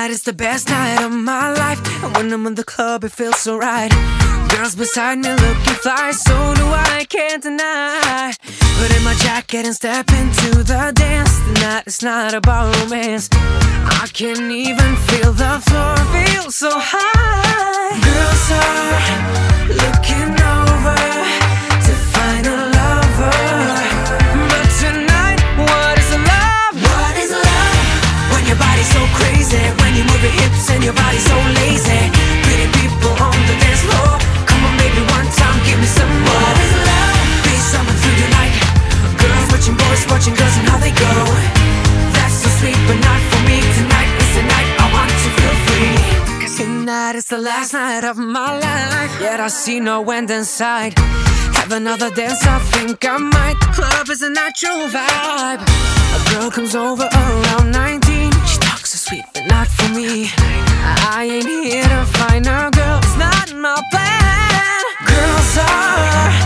Tonight is the best night of my life, and when I'm in the club it feels so right. Girls beside me looking fly, so do I, can't deny. Put in my jacket and step into the dance. Tonight it's not about romance. I can't even feel the floor, feel so high. Girls are looking over to find a lover, but tonight, what is love? What is love? When your body's so crazy, when you move your hips and your body's so lazy. Pretty people on the dance floor, come on baby, one time, give me some more. What is love? Be someone through the night. Girls watching boys, watching girls and how they go. That's so sweet, but not for me. Tonight is the night I want to feel free. Cause tonight is the last night of my life, yet I see no end in sight. Have another dance, I think I might. The club is a natural vibe. A girl comes over around 19. She talks so sweet, but not for me. I ain't here to find a girl, it's not my plan. Girls are